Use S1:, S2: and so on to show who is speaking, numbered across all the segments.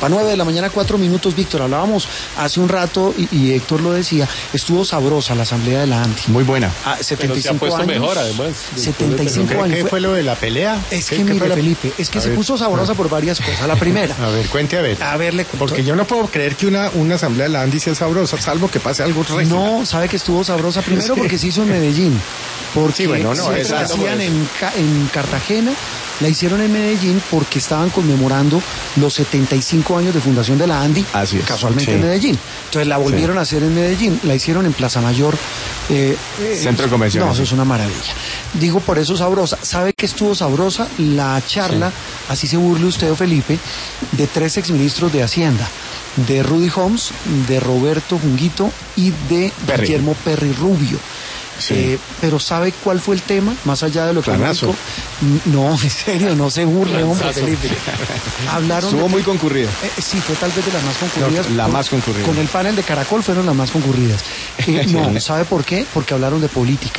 S1: 9 de la mañana, 4 minutos, Víctor. Hablábamos hace un rato y Héctor lo decía, estuvo sabrosa la asamblea de la ANDI.
S2: Muy buena.
S1: 75
S3: se ha puesto
S1: años.
S3: mejor, además.
S1: 75 años.
S2: ¿Qué fue lo de la pelea?
S1: Es que mire, Felipe, es que se puso sabrosa por varias cosas. La primera.
S2: A ver, cuente a ver.
S1: A ver, le cuento.
S2: Porque yo no puedo creer que una asamblea de la ANDI sea sabrosa, salvo que pase algo regio.
S1: No, sabe que estuvo sabrosa primero porque se hizo en Medellín. Porque
S2: sí, bueno, no,
S1: siempre la hacían en Cartagena, la hicieron en Medellín porque estaban conmemorando los 75 años de fundación de la ANDI,
S2: así es,
S1: casualmente
S2: sí.
S1: en Medellín. Entonces la volvieron a hacer en Medellín, la hicieron en Plaza Mayor.
S2: Centro de Convenciones.
S1: No, eso es una maravilla. Digo por eso sabrosa. ¿Sabe que estuvo sabrosa? La charla, así se burle usted, Felipe, de 3 exministros de Hacienda. De Rudy Homs, de Roberto Junguito y de Guillermo Perry Rubio.
S2: Sí.
S1: Pero ¿sabe cuál fue el tema? Más allá de lo que
S2: Planazo.
S1: No, en serio, no se burle, hombre, Felipe. Hablaron
S2: Estuvo muy concurrida.
S1: Sí, fue tal vez de las más concurridas.
S2: No, la más concurrida.
S1: Con el panel de Caracol fueron las más concurridas. No, ¿sabe por qué? Porque hablaron de política.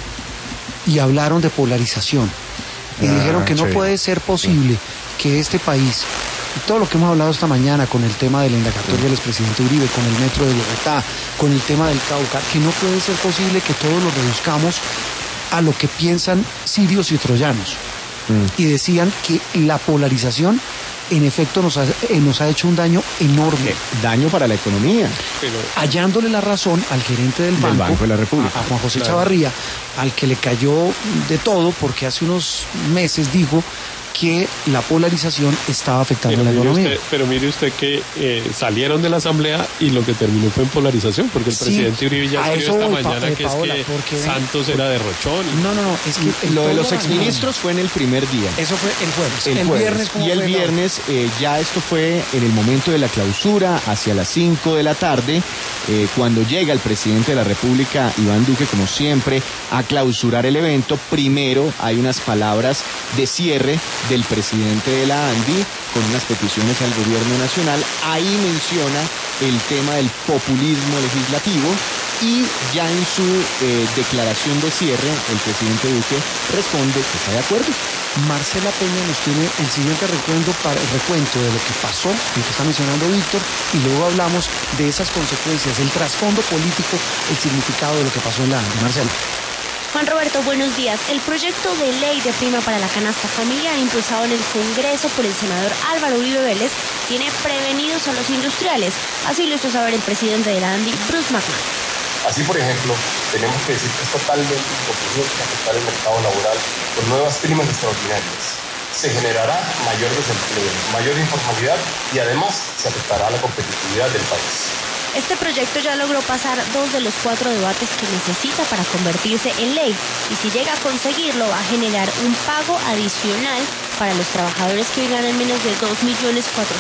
S1: Y hablaron de polarización. Y dijeron que no puede ser posible que este país, y todo lo que hemos hablado esta mañana con el tema del indagatorio del expresidente Uribe, con el metro de Bogotá, con el tema del Cauca, que no puede ser posible que todos lo reduzcamos a lo que piensan sirios y troyanos. Y decían que la polarización en efecto nos ha hecho un daño enorme.
S2: Daño para la economía.
S1: Hallándole la razón al gerente del Banco
S2: de la República,
S1: a Juan José Chavarría, al que le cayó de todo porque hace unos meses dijo que la polarización estaba afectando la economía.
S3: Pero mire usted que salieron de la asamblea y lo que terminó fue en polarización, porque el presidente Uribe ya escribió esta mañana que
S1: Paola,
S3: es que Santos era derrochón.
S1: No, es que
S2: lo de los exministros fue en el primer día.
S1: Eso fue el jueves.
S2: El
S1: viernes.
S2: Y el viernes ya esto fue en el momento de la clausura, hacia las 5 de la tarde, cuando llega el presidente de la República, Iván Duque, como siempre, a clausurar el evento. Primero hay unas palabras de cierre del presidente de la ANDI con unas peticiones al gobierno nacional. Ahí menciona el tema del populismo legislativo y ya en su declaración de cierre el presidente Duque responde que está de acuerdo.
S1: Marcela Peña nos tiene el siguiente recuento de lo que pasó, lo que está mencionando Víctor, y luego hablamos de esas consecuencias, el trasfondo político, el significado de lo que pasó en la ANDI. Marcela.
S4: Juan Roberto, buenos días. El proyecto de ley de prima para la canasta familiar impulsado en el Congreso por el senador Álvaro Uribe Vélez tiene prevenidos a los industriales. Así lo hizo saber el presidente de la ANDI, Bruce McMahon.
S5: Así, por ejemplo, tenemos que decir que es totalmente imposible afectar el mercado laboral con nuevas primas extraordinarias. Se generará mayor desempleo, mayor informalidad y además se afectará la competitividad del país.
S4: Este proyecto ya logró pasar 2 de los 4 debates que necesita para convertirse en ley y si llega a conseguirlo va a generar un pago adicional para los trabajadores que hoy ganan menos de 2.400.000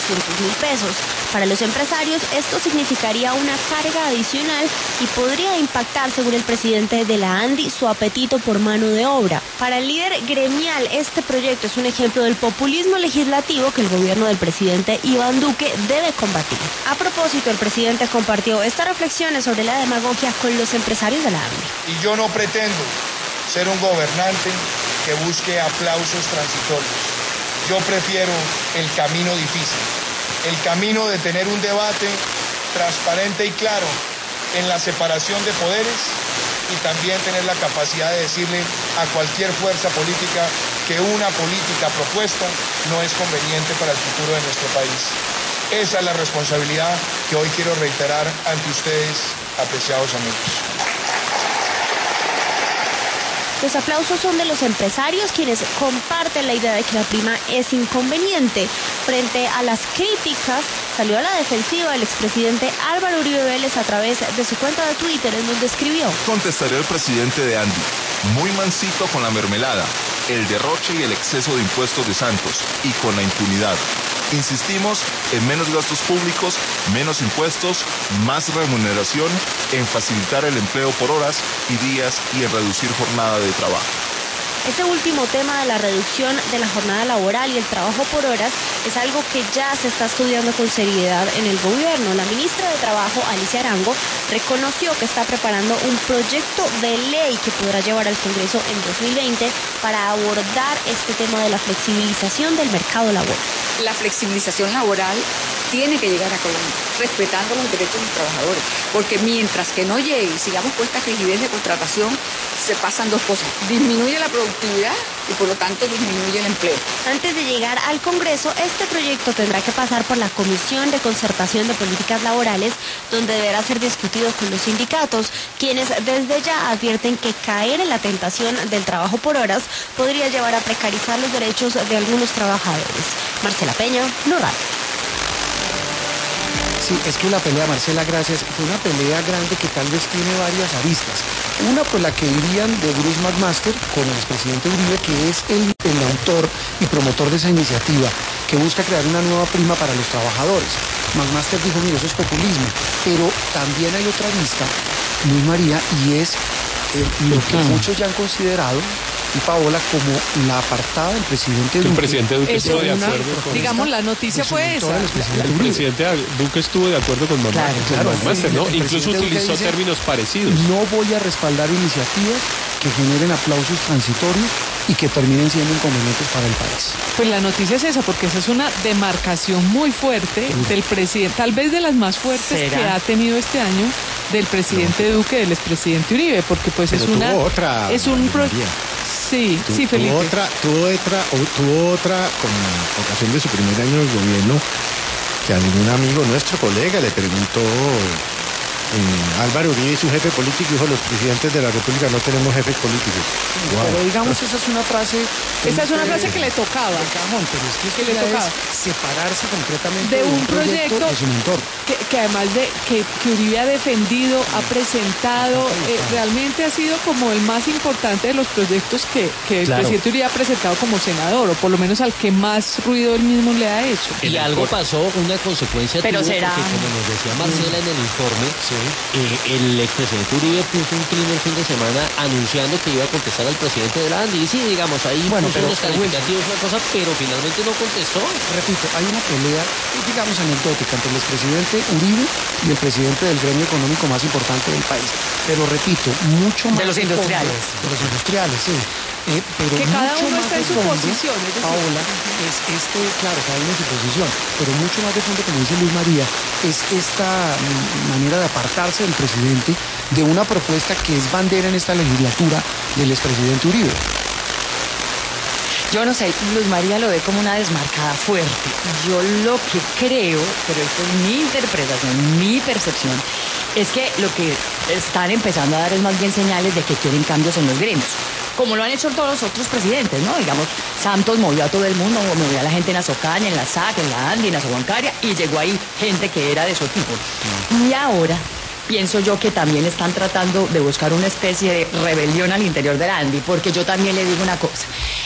S4: pesos. Para los empresarios esto significaría una carga adicional y podría impactar, según el presidente de la ANDI, su apetito por mano de obra. Para el líder gremial, este proyecto es un ejemplo del populismo legislativo que el gobierno del presidente Iván Duque debe combatir. A propósito, el presidente compartió estas reflexiones sobre la demagogia con los empresarios de la ANDI.
S6: Y yo no pretendo ser un gobernante que busque aplausos transitorios. Yo prefiero el camino difícil, el camino de tener un debate transparente y claro en la separación de poderes y también tener la capacidad de decirle a cualquier fuerza política que una política propuesta no es conveniente para el futuro de nuestro país. Esa es la responsabilidad que hoy quiero reiterar ante ustedes, apreciados amigos.
S4: Los aplausos son de los empresarios, quienes comparten la idea de que la prima es inconveniente. Frente a las críticas, salió a la defensiva el expresidente Álvaro Uribe Vélez a través de su cuenta de Twitter, en donde escribió:
S7: contestaría el presidente de ANDI, muy mansito con la mermelada, el derroche y el exceso de impuestos de Santos, y con la impunidad. Insistimos en menos gastos públicos, menos impuestos, más remuneración, en facilitar el empleo por horas y días y en reducir jornada de trabajo.
S4: Este último tema de la reducción de la jornada laboral y el trabajo por horas es algo que ya se está estudiando con seriedad en el gobierno. La ministra de Trabajo, Alicia Arango, reconoció que está preparando un proyecto de ley que podrá llevar al Congreso en 2020 para abordar este tema de la flexibilización del mercado laboral.
S8: La flexibilización laboral tiene que llegar a Colombia, respetando los derechos de los trabajadores, porque mientras que no llegue y sigamos con esta rigidez de contratación, se pasan dos cosas: disminuye la productividad y por lo tanto disminuye el empleo.
S4: Antes de llegar al Congreso, este proyecto tendrá que pasar por la Comisión de Concertación de Políticas Laborales, donde deberá ser discutido con los sindicatos, quienes desde ya advierten que caer en la tentación del trabajo por horas podría llevar a precarizar los derechos de algunos trabajadores. Marcela Peña, Blue Radio.
S1: Sí, es que la pelea, Marcela, gracias, fue una pelea grande que tal vez tiene varias aristas. Una, pues la que dirían de Bruce McMaster con el expresidente Uribe, que es el autor y promotor de esa iniciativa, que busca crear una nueva prima para los trabajadores. McMaster dijo, mire, eso es populismo, pero también hay otra arista, Luis María, y es lo que muchos ya han considerado, y Paola, como la apartada del presidente Duque.
S3: El presidente Duque estuvo de acuerdo con...
S9: Digamos, la noticia fue esa.
S3: El presidente Duque estuvo de acuerdo con McMaster, ¿no? Incluso utilizó términos parecidos.
S1: No voy a respaldar iniciativas que generen aplausos transitorios y que terminen siendo inconvenientes para el país.
S9: Pues la noticia es esa, porque esa es una demarcación muy fuerte del presidente, tal vez de las más fuertes que ha tenido este año, del presidente Duque, del expresidente Uribe, porque pues
S10: pero
S9: es una...
S10: Tuvo otra,
S9: es un Sí, Felipe.
S10: Tuvo otra con ocasión de su primer año de gobierno, que a ningún amigo, nuestro colega, le preguntó Álvaro Uribe, su jefe político, dijo: los presidentes de la República no tenemos jefes políticos.
S1: Wow. Pero digamos, esa es una frase...
S9: Esa es una frase que le tocaba.
S1: Pero es que le tocaba separarse concretamente
S9: de un proyecto
S1: de su mentor.
S9: Que además de que Uribe ha defendido, ha presentado, realmente ha sido como el más importante de los proyectos que el presidente Uribe ha presentado como senador, o por lo menos al que más ruido él mismo le ha hecho.
S11: Y algo pasó, una consecuencia
S9: pero
S11: tuvo,
S9: será...
S11: porque como nos decía Marcela en el informe, el expresidente Uribe puso un clima el fin de semana anunciando que iba a contestar al presidente de la ANDI, y sí, digamos, ahí puso unos calificativos, una cosa, pero finalmente no contestó.
S1: Repito, hay una pelea, digamos, anecdótica entre el expresidente Uribe y el presidente del gremio económico más importante del país. Pero repito, mucho más...
S8: De los industriales.
S1: De los industriales, sí. Pero
S9: que cada uno está en su posición.
S1: Paola, claro, cada uno en su posición, pero mucho más de fondo, como dice Luis María, es esta manera de apartarse del presidente de una propuesta que es bandera en esta legislatura del expresidente Uribe.
S8: Yo no sé, Luz María lo ve como una desmarcada fuerte. Yo lo que creo, pero esto es mi interpretación, mi percepción, es que lo que están empezando a dar es más bien señales de que quieren cambios en los gremios, como lo han hecho todos los otros presidentes, ¿no? Digamos, Santos movió a todo el mundo, movió a la gente en la Socaña, en la SAC, en la ANDI, en la Sobancaria, y llegó ahí gente que era de su equipo. Y ahora pienso yo que también están tratando de buscar una especie de rebelión al interior de la ANDI, porque yo también le digo una cosa.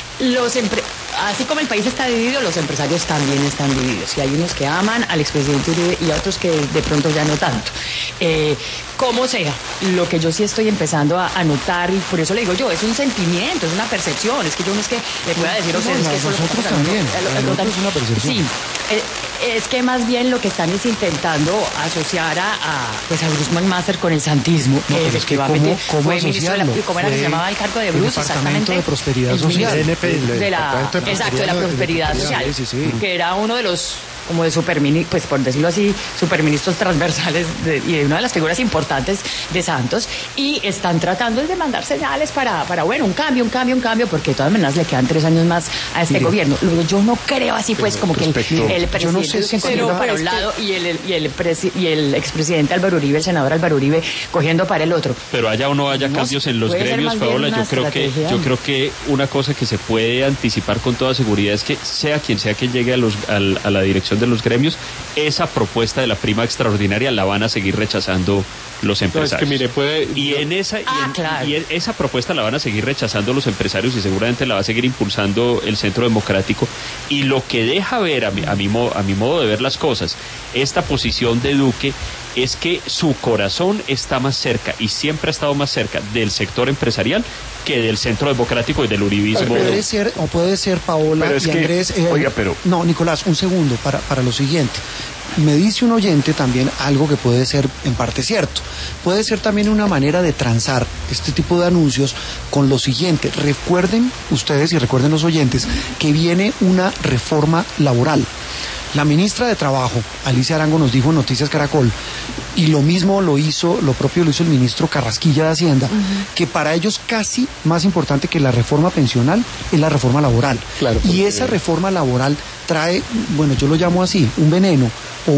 S8: Así como el país está dividido, los empresarios también están divididos. Y hay unos que aman al expresidente Uribe y otros que de pronto ya no tanto. Como sea, lo que yo sí estoy empezando a notar, y por eso le digo yo, es un sentimiento, es una percepción. Es que yo no es que le pueda decir a ustedes que eso
S1: nosotros también. Es una percepción.
S8: Sí, es que más bien lo que están es intentando asociar a Bruce McMaster con el santismo,
S1: no,
S8: que efectivamente
S1: ¿cómo
S8: fue ministro de la... ¿Cómo era que se llamaba el cargo de Bruce?
S1: Exactamente. De Prosperidad Social.
S8: Exacto, de la Prosperidad Social.
S1: Sí.
S8: Que era uno de los, como de superministros, pues por decirlo así, superministros transversales y de una de las figuras importantes de Santos, y están tratando de mandar señales para bueno, un cambio, porque de todas maneras le quedan 3 años más a este gobierno. Luego yo no creo así, pues, como que el presidente se cogiendo para un lado y el expresidente Álvaro Uribe, el senador Álvaro Uribe, cogiendo para el otro.
S2: Pero haya o no haya cambios en los gremios, Paola, yo creo que una cosa que se puede anticipar con toda seguridad es que sea quien llegue a la dirección de los gremios, esa propuesta de la prima extraordinaria la van a seguir rechazando los empresarios.
S3: No, es que mire,
S2: esa propuesta la van a seguir rechazando los empresarios y seguramente la va a seguir impulsando el Centro Democrático. Y lo que deja ver, a mi modo de ver las cosas, esta posición de Duque es que su corazón está más cerca y siempre ha estado más cerca del sector empresarial que del Centro Democrático y del uribismo.
S1: Puede ser, Paola y Andrés. No, Nicolás, un segundo para lo siguiente. Me dice un oyente también algo que puede ser en parte cierto. Puede ser también una manera de transar este tipo de anuncios con lo siguiente. Recuerden ustedes y recuerden los oyentes que viene una reforma laboral. La ministra de Trabajo, Alicia Arango, nos dijo en Noticias Caracol, y lo mismo lo propio lo hizo el ministro Carrasquilla de Hacienda, que para ellos casi más importante que la reforma pensional es la reforma laboral.
S3: Claro,
S1: y esa reforma laboral trae, bueno, yo lo llamo así, un veneno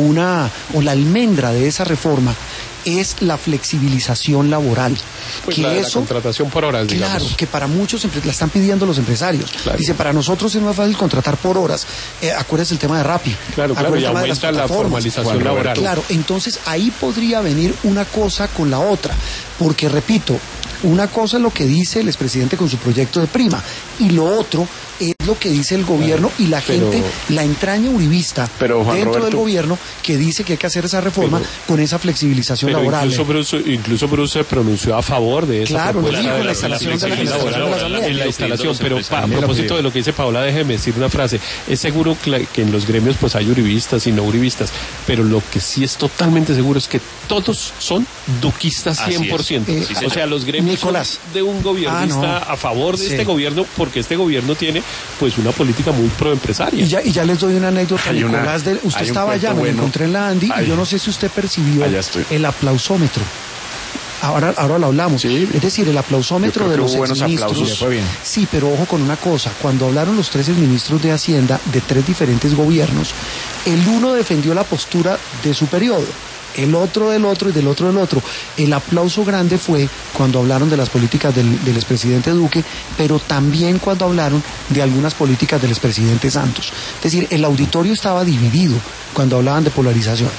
S1: o la almendra de esa reforma es la flexibilización laboral.
S3: Pues
S1: que
S3: la contratación por horas,
S1: claro,
S3: digamos.
S1: que para muchos la están pidiendo los empresarios. Claro. Dice, para nosotros es más fácil contratar por horas. Acuérdense el tema de Rappi.
S3: Claro, y aumenta la formalización laboral.
S1: Claro, entonces ahí podría venir una cosa con la otra. Porque, repito, una cosa es lo que dice el expresidente con su proyecto de prima, y lo otro es lo que dice el gobierno y la gente, la entraña uribista dentro del gobierno que dice que hay que hacer esa reforma con esa flexibilización laboral.
S3: Incluso Bruce se pronunció a favor de esa propuesta
S1: de la instalación de
S3: la instalación, pero a propósito de lo que dice Paola, déjeme decir una frase. Es seguro que en los gremios pues hay uribistas y no uribistas, pero lo que sí es totalmente seguro es que todos son duquistas 100%. O sea, los gremios son de un gobernista a favor de este gobierno, porque este gobierno tiene pues una política muy proempresaria.
S1: Y ya les doy una anécdota, Nicolás. Usted estaba allá, me lo encontré en la Andy, y yo no sé si usted percibió el aplausómetro. Ahora lo hablamos. Sí. Es decir, el aplausómetro de los exministros. Sí, pero ojo con una cosa. Cuando hablaron los 13 ministros de Hacienda de 3 diferentes gobiernos, el uno defendió la postura de su periodo, el otro del otro y del otro del otro. El aplauso grande fue cuando hablaron de las políticas del expresidente Duque, pero también cuando hablaron de algunas políticas del expresidente Santos. Es decir, el auditorio estaba dividido cuando hablaban de polarización.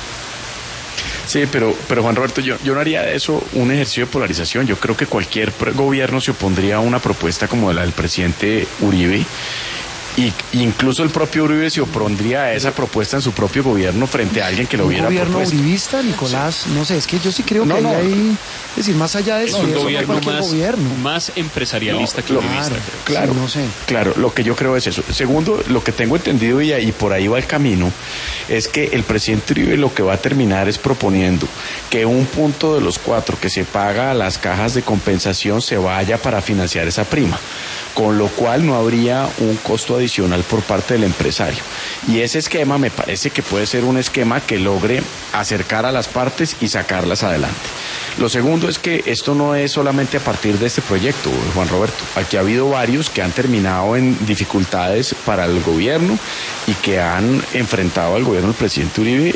S12: Sí, pero Juan Roberto, yo no haría de eso un ejercicio de polarización. Yo creo que cualquier gobierno se opondría a una propuesta como la del presidente Uribe. Y incluso el propio Uribe se opondría a esa propuesta en su propio gobierno frente a alguien que lo hubiera propuesto.
S1: ¿Un gobierno uribista, Nicolás? Sí. No sé, es que yo sí creo que hay... Es decir, más allá de eso,
S11: un gobierno más empresarialista que uribista.
S12: Claro,
S1: sí, no sé.
S12: Claro, lo que yo creo es eso. Segundo, lo que tengo entendido, y por ahí va el camino, es que el presidente Uribe lo que va a terminar es proponiendo que un punto de los 4 que se paga a las cajas de compensación se vaya para financiar esa prima, con lo cual no habría un costo adicional por parte del empresario. Y ese esquema me parece que puede ser un esquema que logre acercar a las partes y sacarlas adelante. Lo segundo es que esto no es solamente a partir de este proyecto, Juan Roberto. Aquí ha habido varios que han terminado en dificultades para el gobierno y que han enfrentado al gobierno del presidente Uribe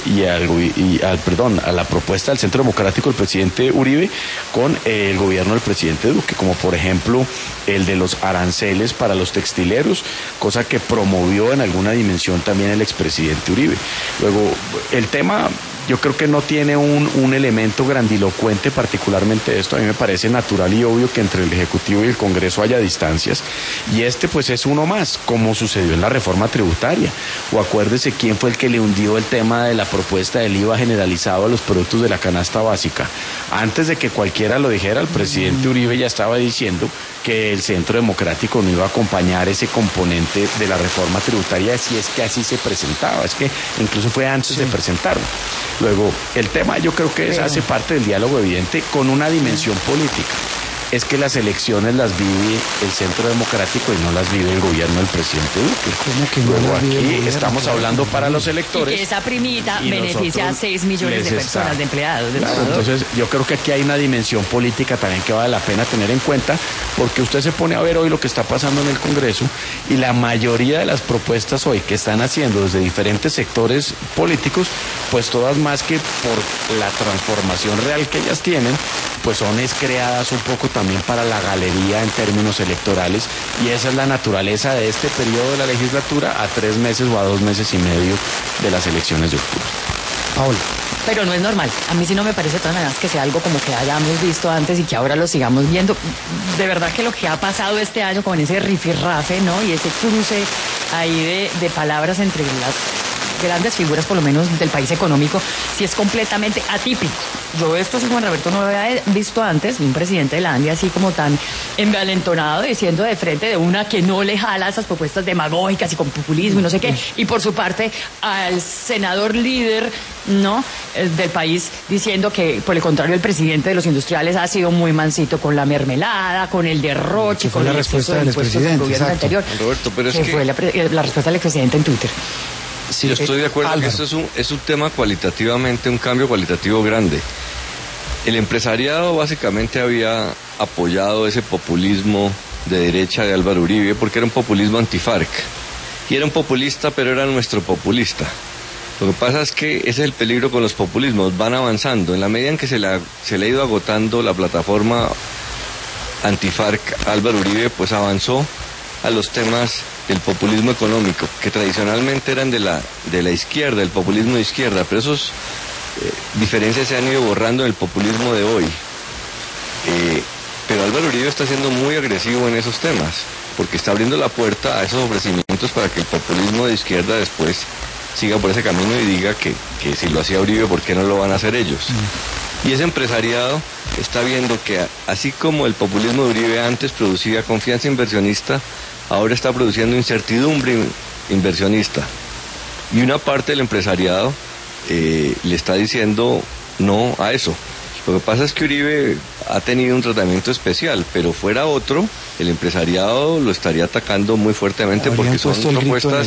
S12: a la propuesta del Centro Democrático del presidente Uribe con el gobierno del presidente Duque, como por ejemplo el de los aranceles para los textileros, cosa que promovió en alguna dimensión también el expresidente Uribe. Luego, el tema yo creo que no tiene un elemento grandilocuente particularmente de esto. A mí me parece natural y obvio que entre el Ejecutivo y el Congreso haya distancias, y este pues es uno más, como sucedió en la reforma tributaria. O acuérdese quién fue el que le hundió el tema de la propuesta del IVA generalizado a los productos de la canasta básica. Antes de que cualquiera lo dijera, el presidente Uribe ya estaba diciendo que el Centro Democrático no iba a acompañar ese componente de la reforma tributaria, si es que así se presentaba. Es que incluso fue antes de presentarlo. Luego, el tema yo creo que hace parte del diálogo evidente con una dimensión política. Es que las elecciones las vive el Centro Democrático y no las vive el gobierno del presidente Duque.
S1: ¿Cómo que no?
S12: Luego aquí estamos hablando para los electores.
S8: Y que esa primita beneficia a 6 millones de personas, de empleados.
S12: Entonces, yo creo que aquí hay una dimensión política también que vale la pena tener en cuenta, porque usted se pone a ver hoy lo que está pasando en el Congreso, y la mayoría de las propuestas hoy que están haciendo desde diferentes sectores políticos, pues todas más que por la transformación real que ellas tienen, pues son creadas un poco también para la galería en términos electorales, y esa es la naturaleza de este periodo de la legislatura a 3 meses o a 2 meses y medio de las elecciones de octubre.
S1: Paola.
S8: Pero no es normal. A mí sí no me parece de todas maneras que sea algo como que hayamos visto antes y que ahora lo sigamos viendo. De verdad que lo que ha pasado este año con ese rifirrafe, ¿no? Y ese cruce ahí de palabras entre las grandes figuras, por lo menos del país económico, sí es completamente atípico. Yo esto, sí, Juan Roberto, no lo había visto antes, un presidente de la ANDI así como tan envalentonado, diciendo de frente de una que no le jala esas propuestas demagógicas y con populismo y no sé qué, y por su parte al senador líder, ¿no?, del país, diciendo que por el contrario el presidente de los industriales ha sido muy mansito con la mermelada, con el derroche, con
S1: la respuesta del expresidente
S8: gobierno anterior.
S12: Roberto, pero es
S8: que fue la respuesta del expresidente en Twitter.
S1: Sí,
S13: yo estoy de acuerdo que esto es un tema cualitativamente, un cambio cualitativo grande. El empresariado básicamente había apoyado ese populismo de derecha de Álvaro Uribe porque era un populismo anti-FARC. Y era un populista, pero era nuestro populista. Lo que pasa es que ese es el peligro con los populismos, van avanzando. En la medida en que se le ha ido agotando la plataforma anti-FARC, Álvaro Uribe pues avanzó a los temas del populismo económico, que tradicionalmente eran de la izquierda, el populismo de izquierda, pero esos diferencias se han ido borrando en el populismo de hoy. Pero Álvaro Uribe está siendo muy agresivo en esos temas, porque está abriendo la puerta a esos ofrecimientos para que el populismo de izquierda después siga por ese camino y diga que si lo hacía Uribe, ¿por qué no lo van a hacer ellos? Y ese empresariado está viendo que así como el populismo de Uribe antes producía confianza inversionista, ahora está produciendo incertidumbre inversionista. Y una parte del empresariado le está diciendo no a eso. Lo que pasa es que Uribe ha tenido un tratamiento especial, pero fuera otro, el empresariado lo estaría atacando muy fuertemente porque son propuestas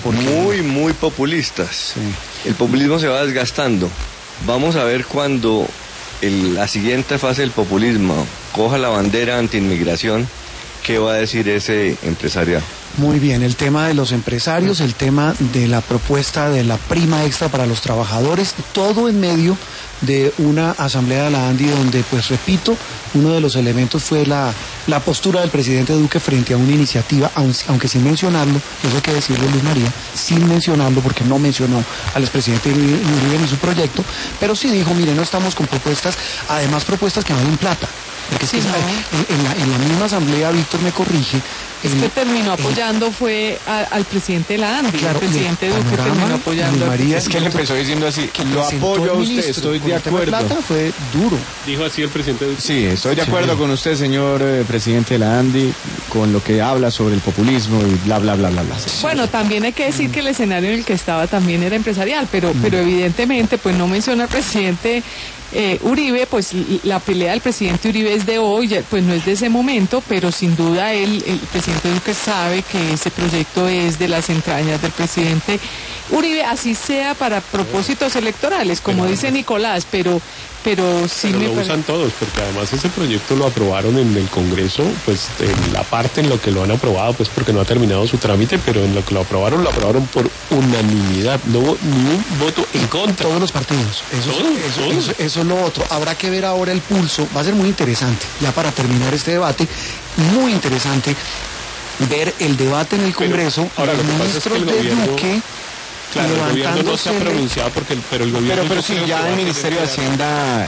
S13: muy populistas. Sí. El populismo se va desgastando. Vamos a ver cuando la siguiente fase del populismo coja la bandera anti-inmigración, ¿qué va a decir ese empresariado?
S1: Muy bien, el tema de los empresarios, el tema de la propuesta de la prima extra para los trabajadores, todo en medio de una asamblea de la ANDI donde, pues repito, uno de los elementos fue la postura del presidente Duque frente a una iniciativa, aunque sin mencionarlo, eso hay que decirle, Luis María, sin mencionarlo porque no mencionó al expresidente Uribe en su proyecto, pero sí dijo, mire, no estamos con propuestas, además propuestas que valen plata. Porque es que en la misma asamblea, Víctor me corrige.
S9: Este terminó apoyando fue al presidente de la ANDI, claro, el presidente Duque terminó apoyando.
S2: María, es que él empezó diciendo así, lo apoyo a usted, estoy de acuerdo.
S1: Plata fue duro.
S3: Dijo así el presidente Duque.
S2: Sí, estoy de acuerdo con usted, señor presidente de la ANDI, con lo que habla sobre el populismo y bla, bla, bla, bla, bla.
S9: Bueno, también hay que decir que el escenario en el que estaba también era empresarial, pero evidentemente pues no menciona al presidente Uribe, pues la pelea del presidente Uribe es de hoy, pues no es de ese momento, pero sin duda el presidente Duque sabe que ese proyecto es de las entrañas del presidente Uribe, así sea para propósitos electorales, como dice Nicolás, pero sí
S3: lo usan todos, porque además ese proyecto lo aprobaron en el Congreso, pues en la parte en lo que lo han aprobado, pues porque no ha terminado su trámite, pero en lo que lo aprobaron por unanimidad, no hubo ni un voto en contra.
S1: Todos los partidos, eso es lo otro. Habrá que ver ahora el pulso, va a ser muy interesante, ya para terminar este debate, muy interesante ver el debate en el Congreso,
S3: ahora los ministros de Duque. Claro, el gobierno no se ha pronunciado pero el gobierno...
S2: Pero sí, ya el Ministerio de Hacienda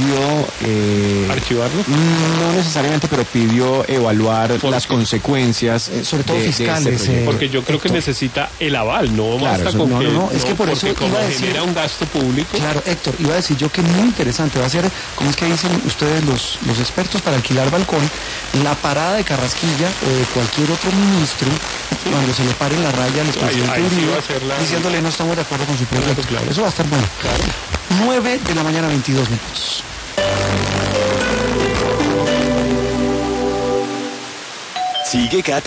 S2: pidió...
S3: ¿Archivarlo?
S2: No necesariamente, pero pidió evaluar las consecuencias,
S1: sobre todo fiscales.
S3: Porque yo creo que necesita el aval, no
S1: claro,
S3: basta con
S1: que... No, es que por eso
S3: iba a decir... genera un gasto público...
S1: Claro, Héctor, iba a decir yo que muy interesante va a ser, como es que dicen ustedes los expertos para alquilar balcón, la parada de Carrasquilla o de cualquier otro ministro, cuando se le pare la raya al presidente Uribe, diciéndole no estamos de acuerdo con su proyecto. Claro. Eso va a estar bueno. Claro. 9 de la mañana, 22 minutos.
S14: Sigue cada